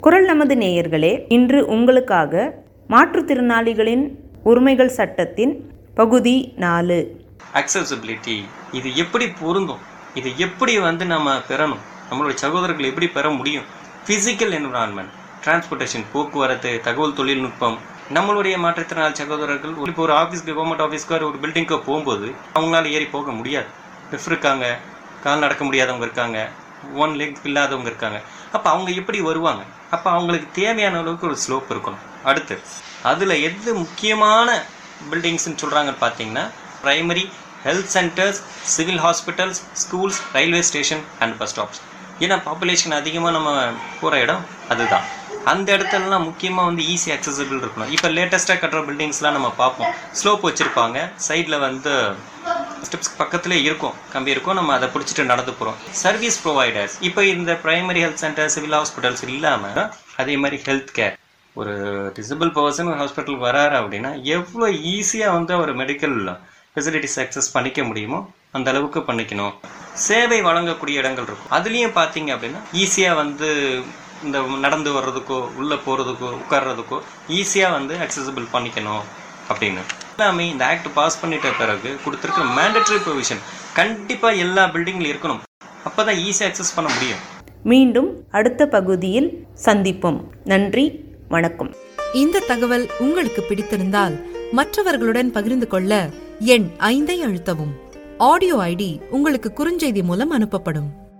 குரல் நமது நேயர்களே, இன்று உங்களுக்காக மாற்றுத்திறனாளிகளின் உரிமைகள் சட்டத்தின் பகுதி 4 அக்சசிபிலிட்டி இது எப்படி பொருந்தும், இது எப்படி நம்ம பெறணும், நம்மளுடைய சகோதரர்கள் எப்படி பெற முடியும். ஃபிசிக்கல் என்விரான்மெண்ட், டிரான்ஸ்போர்ட்டேஷன், போக்குவரத்து, தகவல் தொழில்நுட்பம். நம்மளுடைய மாற்றுத்திறனாளி சகோதரர்கள் இப்போ ஒரு ஆஃபீஸ்க்கு, கவர்மெண்ட் ஆஃபீஸ்க்கு, ஒரு பில்டிங்க்கு போகும்போது அவங்களால ஏறி போக முடியாது. லிஃப்ட் இருக்காங்க, கால் நடக்க முடியாதவங்க இருக்காங்க, ஒன் லெக் இல்லாதவங்க இருக்காங்க. அப்போ அவங்க எப்படி வருவாங்க? அப்போ அவங்களுக்கு தேவையான அளவுக்கு ஒரு ஸ்லோப் இருக்கணும். அடுத்து அதில் எது முக்கியமான பில்டிங்ஸ்ன்னு சொல்கிறாங்கன்னு பார்த்தீங்கன்னா, primary health centres, civil hospitals, schools, railway station and bus stops. ஏன்னா பாப்புலேஷன் அதிகமாக நம்ம போகிற இடம் அதுதான். அந்த இடத்துலலாம் முக்கியமாக ஈஸி அக்சசிபிள் இருக்கணும். இப்போ லேட்டஸ்ட்டாக கட்டுற பில்டிங்ஸ்லாம் நம்ம பார்ப்போம், ஸ்லோப் வச்சுருப்பாங்க, சைடில் ஸ்டெப்ஸ் பக்கத்துலேயே இருக்கும், கம்பி இருக்கும், நம்ம அதை பிடிச்சிட்டு நடந்து போகிறோம். சர்வீஸ் ப்ரொவைடர்ஸ், இப்போ இந்த primary health centre, civil hospitals இல்லாமல் அதே மாதிரி ஹெல்த் கேர், ஒரு டிசபிள் பர்சன் ஒரு ஹாஸ்பிட்டலுக்கு வராரு அப்படின்னா எவ்வளோ ஈஸியாக ஒரு மெடிக்கல் ஃபெசிலிட்டிஸ் அக்சஸ் பண்ணிக்க முடியுமோ அந்த அளவுக்கு பண்ணிக்கணும். சேவை வழங்கக்கூடிய இடங்கள் இருக்கும், அதுலேயும் பார்த்தீங்க அப்படின்னா ஈஸியாக இந்த நடந்து வர்றதுக்கோ, உள்ளே போகிறதுக்கோ, உட்கார்றதுக்கோ ஈஸியாக அக்சசிபிள் பண்ணிக்கணும் அப்படின்னு எல்லாமே இந்த ஆக்ட் பாஸ் பண்ணிட்ட பிறகு கொடுத்துருக்க மேண்டேட்டரி ப்ரொவிஷன் கண்டிப்பாக எல்லா பில்டிங்லையும் இருக்கணும். அப்போ தான் ஈஸியாக அக்சஸ் பண்ண முடியும். மீண்டும் அடுத்த பகுதியில் சந்திப்போம். நன்றி, வணக்கம். இந்த தகவல் உங்களுக்கு பிடித்திருந்தால் மற்றவர்களுடன் பகிர்ந்து கொள்ள எண் 5 அழுத்தவும். ஆடியோ ஐடி உங்களுக்கு குறுஞ்செய்தி மூலம் அனுப்பப்படும்.